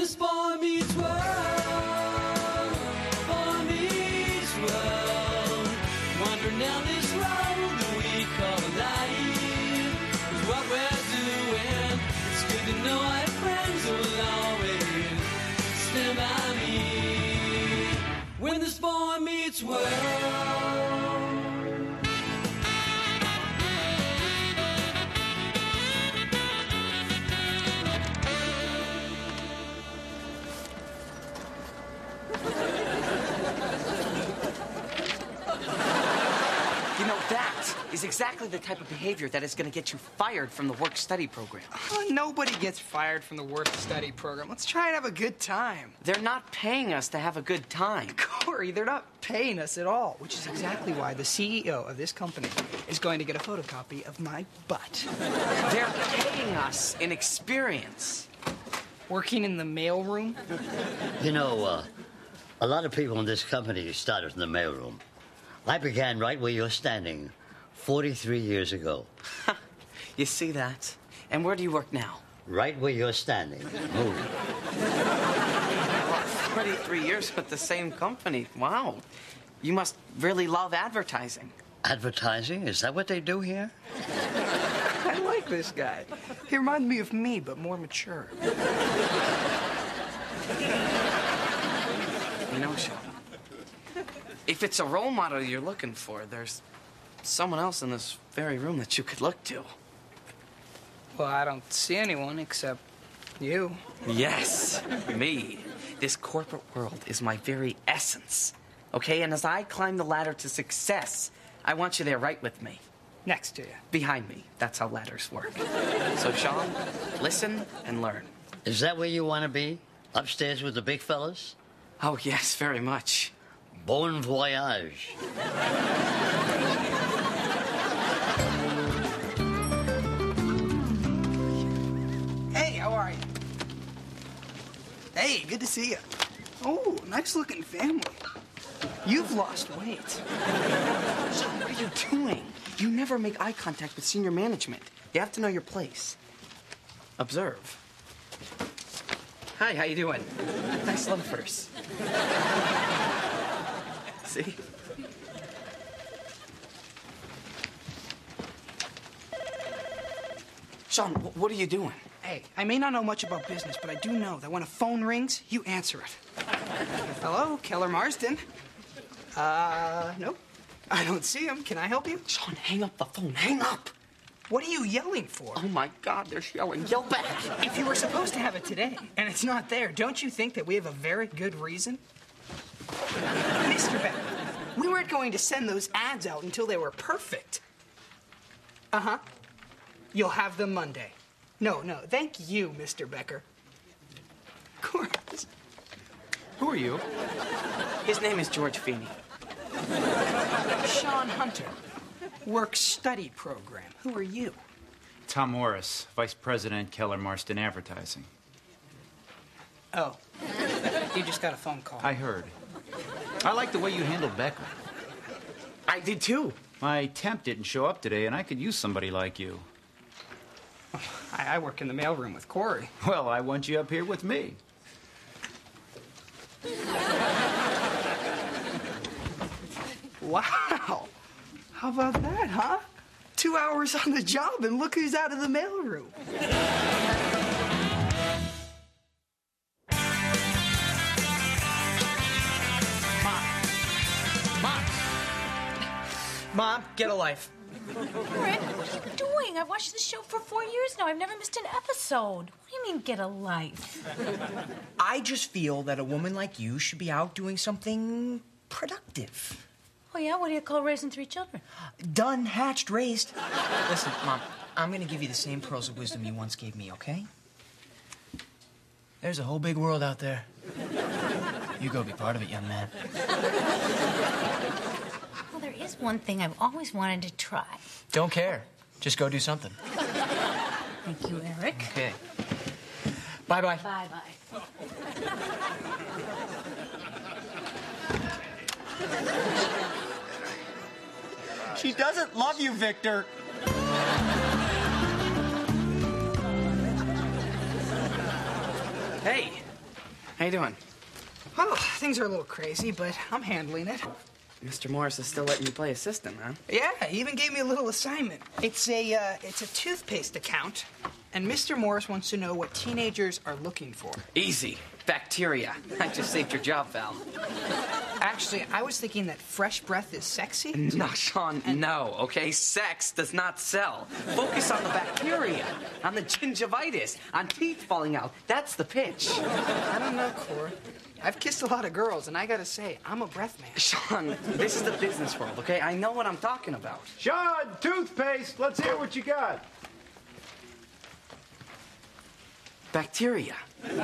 this boy meets world, boy meets world, wandering down this road that we call life is what we're doing. It's good to know I have friends who will always stand by me when this boy meets world. You know, that is exactly the type of behavior that is going to get you fired from the work-study program. Oh, nobody gets fired from the work-study program. Let's try and have a good time. They're not paying us to have a good time. Corey, they're not paying us at all, which is exactly why the CEO of this company is going to get a photocopy of my butt. They're paying us in experience. Working in the mailroom? You know, a lot of people in this company started in the mailroom. I began right where you're standing 43 years ago. You see that? And where do you work now? Right where you're standing. Move. 23 years with the same company. Wow. You must really love advertising. Advertising? Is that what they do here? I like this guy. He reminds me of me, but more mature. You know, Sean, if it's a role model you're looking for, there's someone else in this very room that you could look to. Well, I don't see anyone except you. Yes, me. This corporate world is my very essence. Okay, and as I climb the ladder to success, I want you there right with me. Next to you. Behind me. That's how ladders work. So, Sean, listen and learn. Is that where you want to be? Upstairs with the big fellas? Oh, yes, very much. Bon voyage. Hey, how are you? Hey, good to see you. Oh, nice looking family. You've lost weight. Sean, what are you doing? You never make eye contact with senior management. You have to know your place. Observe. Hi, how you doing? Nice loafers. See? Sean, what are you doing? Hey, I may not know much about business, but I do know that when a phone rings, you answer it. Hello, Keller Marsden. Nope. I don't see him. Can I help you? Sean, hang up the phone. Hang up! What are you yelling for? Oh, my God, they're yelling. Yell back! If you were supposed to have it today, and it's not there, don't you think that we have a very good reason? Mr. Beck, we weren't going to send those ads out until they were perfect. Uh-huh. You'll have them Monday. No, thank you, Mr. Becker. Of course. Who are you? His name is George Feeney. Sean Hunter, work-study program. Who are you? Tom Morris, Vice President, Keller Marsden Advertising. Oh, you just got a phone call. I heard. I like the way you handled Becker. I did, too. My temp didn't show up today, and I could use somebody like you. I work in the mailroom with Corey. Well, I want you up here with me. Wow. How about that, huh? 2 hours on the job, and look who's out of the mailroom. Mom, get a life. Rick, what are you doing? I've watched this show for 4 years now. I've never missed an episode. What do you mean, get a life? I just feel that a woman like you should be out doing something productive. Oh, yeah? What do you call raising 3 children? Done, hatched, raised. Listen, Mom, I'm going to give you the same pearls of wisdom you once gave me, okay? There's a whole big world out there. You go be part of it, young man. Well, there is one thing I've always wanted to try. Don't care. Just go do something. Thank you, Eric. Okay. Bye-bye. Bye-bye. She doesn't love you, Victor. Hey, How you doing? Oh, things are a little crazy, but I'm handling it. Mr. Morris is still letting you play assistant, huh? Yeah, he even gave me a little assignment. It's a toothpaste account, and Mr. Morris wants to know what teenagers are looking for. Easy. Bacteria. I just saved your job, Val. Actually, I was thinking that fresh breath is sexy. No, Sean, no, okay? Sex does not sell. Focus on the bacteria, on the gingivitis, on teeth falling out. That's the pitch. I don't know, Cor. I've kissed a lot of girls, and I gotta say, I'm a breath man. Sean, this is the business world, okay? I know what I'm talking about. Sean, toothpaste. Let's hear what you got. Bacteria.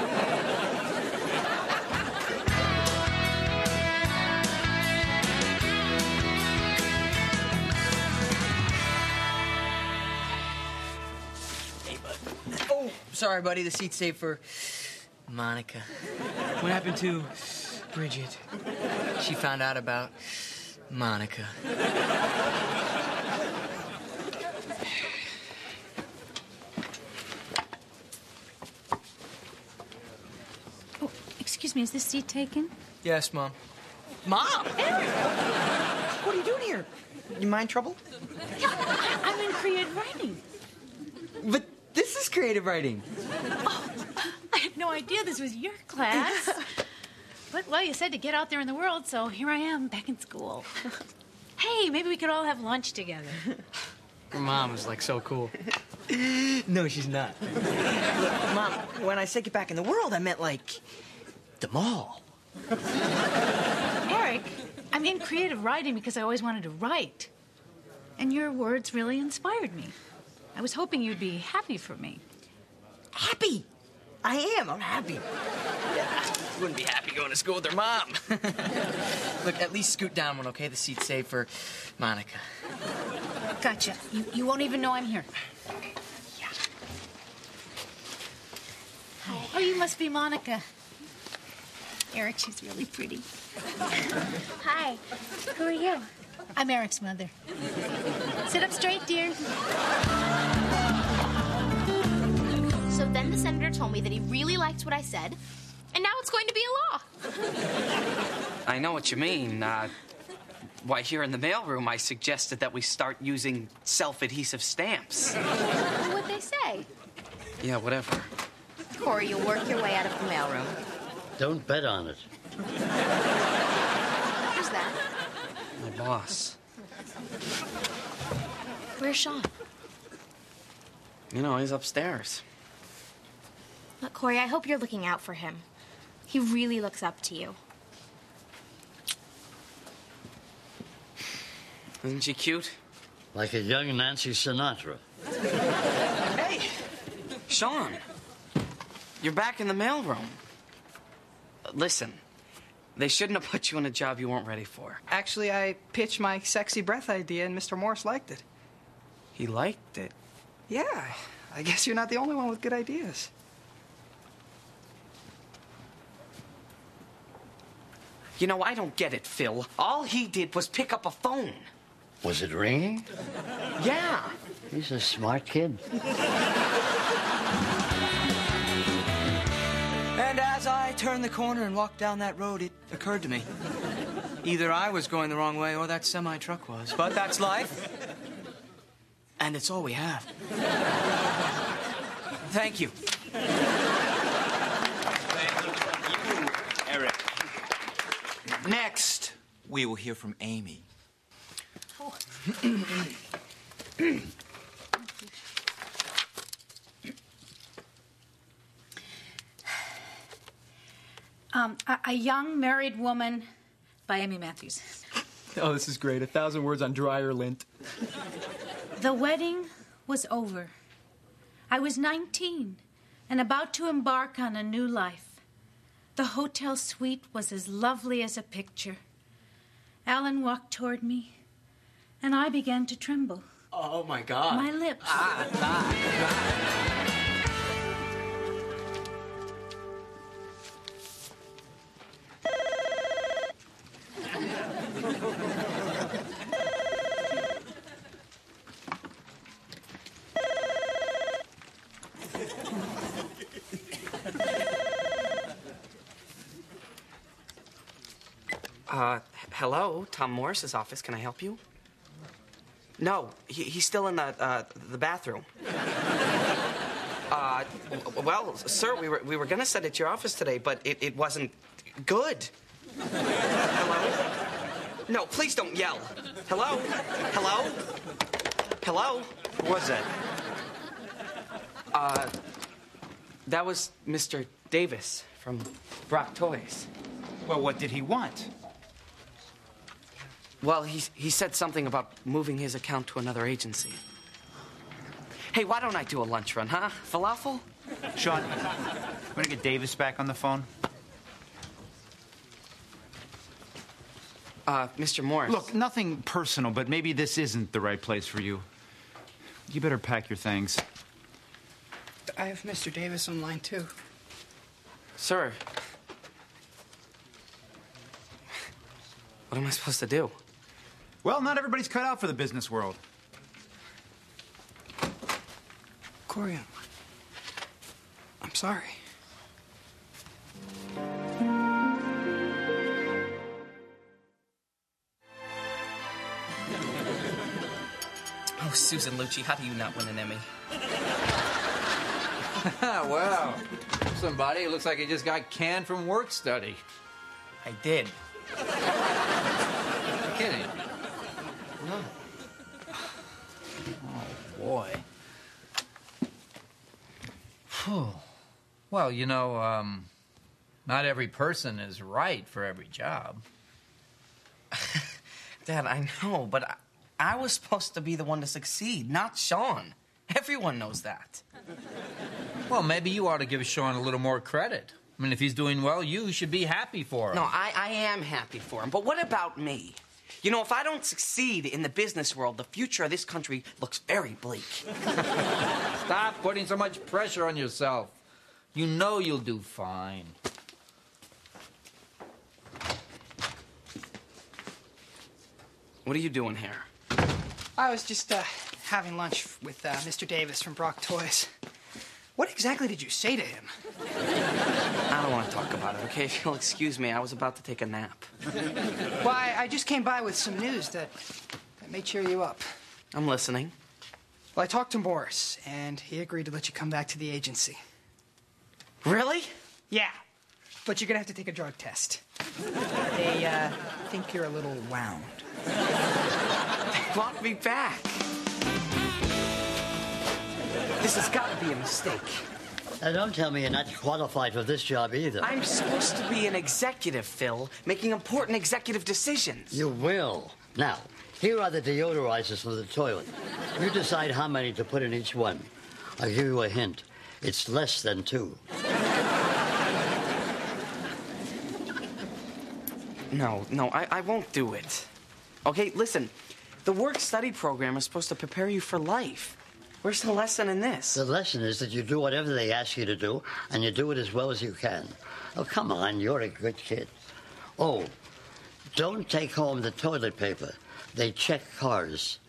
Oh, sorry, buddy. The seat's saved for Monica. What happened to Bridget? She found out about Monica. Oh, excuse me, is this seat taken? Yes, Mom. Mom! What are you doing here? You mind trouble? I'm in creative writing. But this is creative writing. I had no idea this was your class. But, well, you said to get out there in the world, so here I am, back in school. Hey, maybe we could all have lunch together. Your mom is, like, so cool. No, she's not. Look, Mom, when I said get back in the world, I meant, like, the mall. Eric, I'm in creative writing because I always wanted to write. And your words really inspired me. I was hoping you'd be happy for me. Happy? I am. I'm happy. Wouldn't be happy going to school with her mom. Look, at least scoot down one, okay? The seat's saved for Monica. Gotcha. You won't even know I'm here. Yeah. Oh, you must be Monica. Eric, she's really pretty. Hi. Who are you? I'm Eric's mother. Sit up straight, dear. So then the senator told me that he really liked what I said, and now it's going to be a law. I know what you mean. Why, here in the mailroom, I suggested that we start using self-adhesive stamps. What'd they say? Yeah, whatever. Corey, you'll work your way out of the mailroom. Don't bet on it. Who's that? My boss. Where's Sean? You know, he's upstairs. Look, Corey, I hope you're looking out for him. He really looks up to you. Isn't she cute? Like a young Nancy Sinatra. Hey! Sean! You're back in the mailroom. Listen, they shouldn't have put you in a job you weren't ready for. Actually, I pitched my sexy breath idea, and Mr. Morris liked it. He liked it. Yeah, I guess you're not the only one with good ideas. You know, I don't get it, Phil. All he did was pick up a phone. Was it ringing? Yeah. He's a smart kid. And as I turned the corner and walked down that road, it occurred to me. Either I was going the wrong way or that semi-truck was. But that's life. And it's all we have. Thank you. Eric. Next, we will hear from Amy. A Young Married Woman by Amy Matthews. Oh, this is great. 1,000 words on dryer lint. The wedding was over. I was 19 and about to embark on a new life. The hotel suite was as lovely as a picture. Alan walked toward me, and I began to tremble. Oh, my God. My lips. Hello, Tom Morris's office. Can I help you? No, he's still in the bathroom. Well, sir, we were gonna sit at your office today, but it wasn't good. Hello? No, please don't yell. Hello? Hello? Hello? Who was that? That was Mr. Davis from Brock Toys. Well, what did he want? Well, he said something about moving his account to another agency. Hey, why don't I do a lunch run, huh? Falafel? Sean, want to get Davis back on the phone? Mr. Morris. Look, nothing personal, but maybe this isn't the right place for you. You better pack your things. I have Mr. Davis on line, too. Sir. What am I supposed to do? Well, not everybody's cut out for the business world. Corey, I'm sorry. Oh, Susan Lucci, how do you not win an Emmy? Wow. Somebody looks like he just got canned from work study. I did. You're kidding. No. Oh, boy. Whew. Well, you know, not every person is right for every job. Dad, I know, but I was supposed to be the one to succeed, not Sean. Everyone knows that. Well, maybe you ought to give Sean a little more credit. I mean, if he's doing well, you should be happy for him. No, I am happy for him, but what about me? You know, if I don't succeed in the business world, the future of this country looks very bleak. Stop putting so much pressure on yourself. You know you'll do fine. What are you doing here? I was just having lunch with Mr. Davis from Brock Toys. What exactly did you say to him? I don't want to talk about it, okay? If you'll excuse me, I was about to take a nap. Well, I just came by with some news that may cheer you up. I'm listening. Well, I talked to Morris, and he agreed to let you come back to the agency. Really? Yeah, but you're gonna have to take a drug test. They think you're a little wound. They want me back. This has got to be a mistake. Now, don't tell me you're not qualified for this job either. I'm supposed to be an executive, Phil, making important executive decisions. You will. Now, here are the deodorizers for the toilet. You decide how many to put in each one. I'll give you a hint. It's less than 2. No, I won't do it. Okay, listen. The work-study program is supposed to prepare you for life. Where's the lesson in this? The lesson is that you do whatever they ask you to do, and you do it as well as you can. Oh, come on, you're a good kid. Oh, don't take home the toilet paper. They check cars.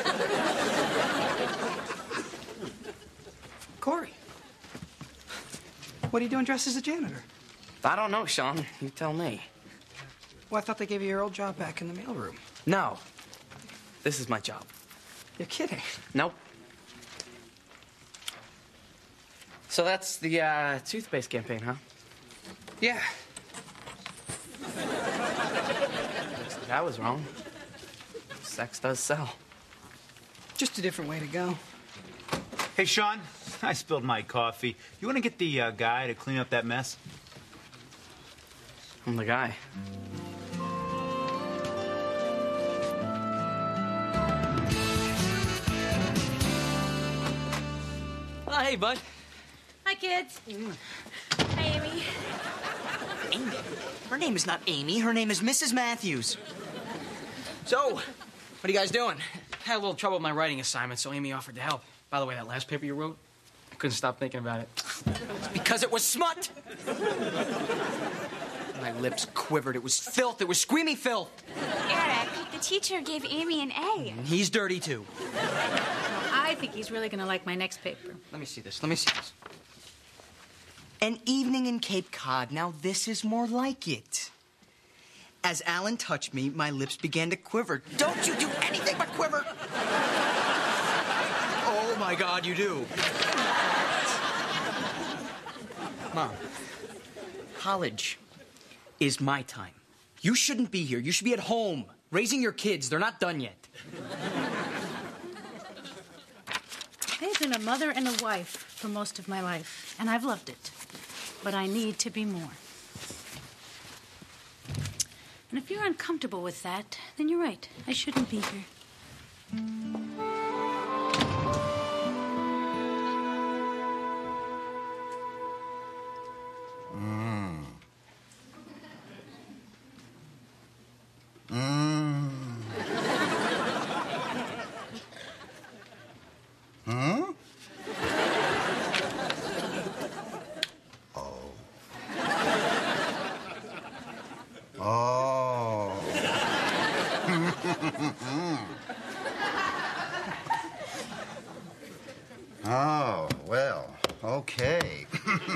Corey, what are you doing dressed as a janitor? I don't know, Sean. You tell me. Well, I thought they gave you your old job back in the mailroom. No. This is my job. You're kidding. Nope. So that's the toothpaste campaign, huh? Yeah. Looks like I was wrong. Sex does sell. Just a different way to go. Hey, Sean, I spilled my coffee. You want to get the guy to clean up that mess? I'm the guy. Oh, hey, bud. Hi, kids. Hi, Amy. Amy? Her name is not Amy. Her name is Mrs. Matthews. So, what are you guys doing? Had a little trouble with my writing assignment, so Amy offered to help. By the way, that last paper you wrote, I couldn't stop thinking about it. It's because it was smut. My lips quivered. It was filth. It was screamy filth. Eric, the teacher gave Amy an A. And he's dirty, too. I think he's really going to like my next paper. Let me see this. An evening in Cape Cod. Now, this is more like it. As Alan touched me, my lips began to quiver. Don't you do anything but quiver! Oh, my God, you do. Mom, college is my time. You shouldn't be here. You should be at home, raising your kids. They're not done yet. I've been a mother and a wife for most of my life, and I've loved it. But I need to be more. And if you're uncomfortable with that, then you're right. I shouldn't be here. Oh, well, okay.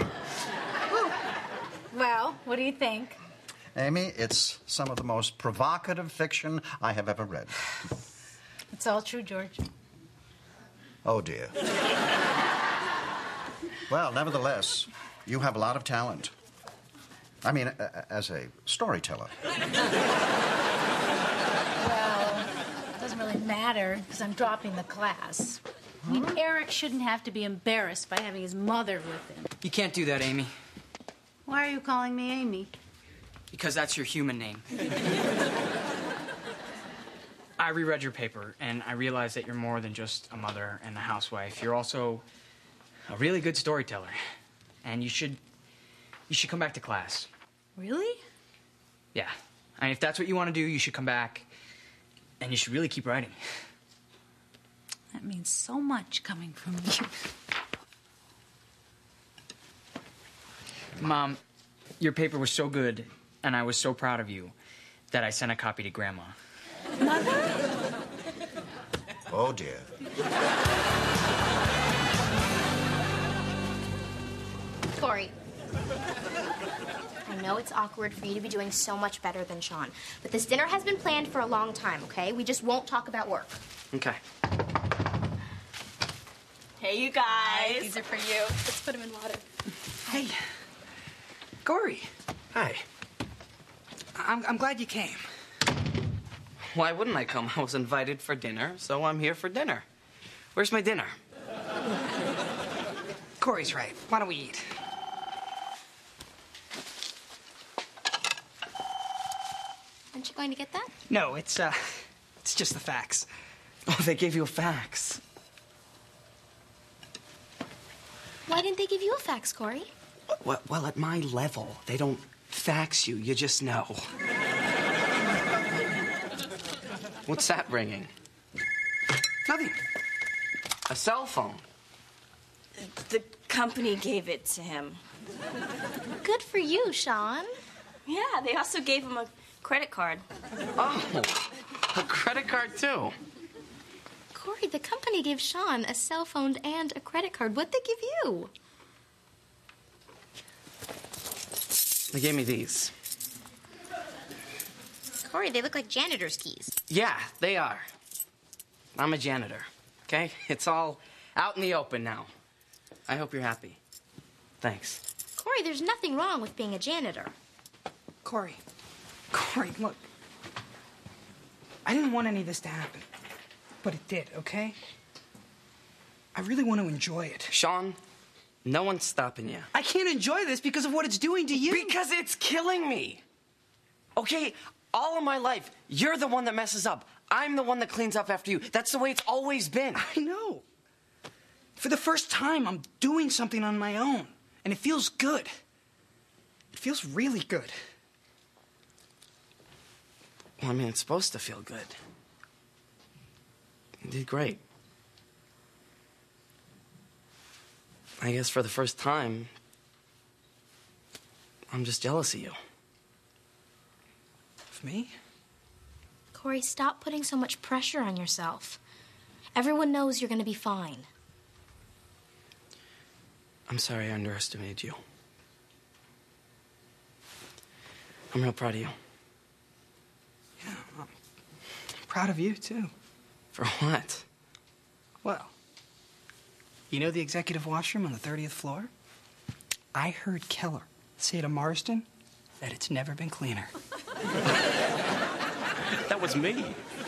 Well, what do you think? Amy, it's some of the most provocative fiction I have ever read. It's all true, George. Oh, dear. Well, nevertheless, you have a lot of talent. I mean, as a storyteller. Well, it doesn't really matter because I'm dropping the class. I mean, Eric shouldn't have to be embarrassed by having his mother with him. You can't do that, Amy. Why are you calling me Amy? Because that's your human name. I reread your paper, and I realized that you're more than just a mother and a housewife. You're also a really good storyteller. And you should come back to class. Really? Yeah. I mean, if that's what you want to do, you should come back. And you should really keep writing. That means so much coming from you. Mom, your paper was so good, and I was so proud of you, that I sent a copy to Grandma. Mother? Oh, dear. Corey. I know it's awkward for you to be doing so much better than Sean, but this dinner has been planned for a long time, okay? We just won't talk about work. Okay. Hey, you guys. These are for you. Let's put them in water. Hey, Corey. Hi. I'm glad you came. Why wouldn't I come? I was invited for dinner, so I'm here for dinner. Where's my dinner? Corey's right. Why don't we eat? Aren't you going to get that? No, it's just the facts. Oh, they gave you a fax. Why didn't they give you a fax, Corey? Well, at my level, they don't fax you. You just know. What's that ringing? Nothing. A cell phone. The company gave it to him. Good for you, Sean. Yeah, they also gave him a credit card. Oh, a credit card, too. Corey, the company gave Sean a cell phone and a credit card. What'd they give you? They gave me these. Corey, they look like janitor's keys. Yeah, they are. I'm a janitor, okay? It's all out in the open now. I hope you're happy. Thanks. Corey, there's nothing wrong with being a janitor. Corey, look. I didn't want any of this to happen, but it did, okay? I really want to enjoy it. Sean, no one's stopping you. I can't enjoy this because of what it's doing to you. Because it's killing me. Okay, all of my life, you're the one that messes up. I'm the one that cleans up after you. That's the way it's always been. I know. For the first time, I'm doing something on my own, and it feels good. It feels really good. Well, I mean, it's supposed to feel good. You did great. I guess for the first time, I'm just jealous of you. Of me? Corey, stop putting so much pressure on yourself. Everyone knows you're going to be fine. I'm sorry I underestimated you. I'm real proud of you. proud of you, too. For what? Well, you know the executive washroom on the 30th floor? I heard Keller say to Marston that it's never been cleaner. That was me.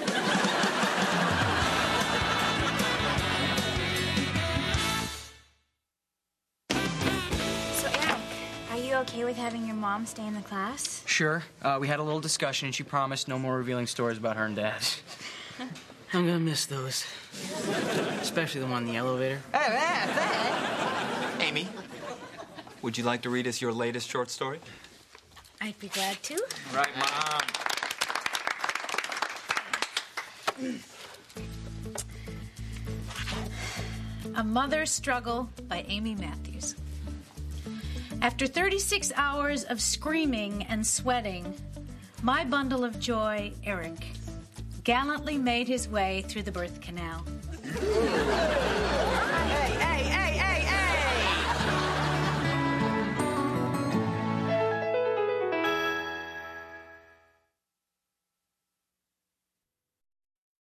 So, Eric, are you okay with having your mom stay in the class? Sure. We had a little discussion, and she promised no more revealing stories about her and Dad. I'm gonna miss those. Especially the one in the elevator. Amy, would you like to read us your latest short story? I'd be glad to. Right, Mom. A Mother's Struggle by Amy Matthews. After 36 hours of screaming and sweating, my bundle of joy, Eric, gallantly made his way through the birth canal.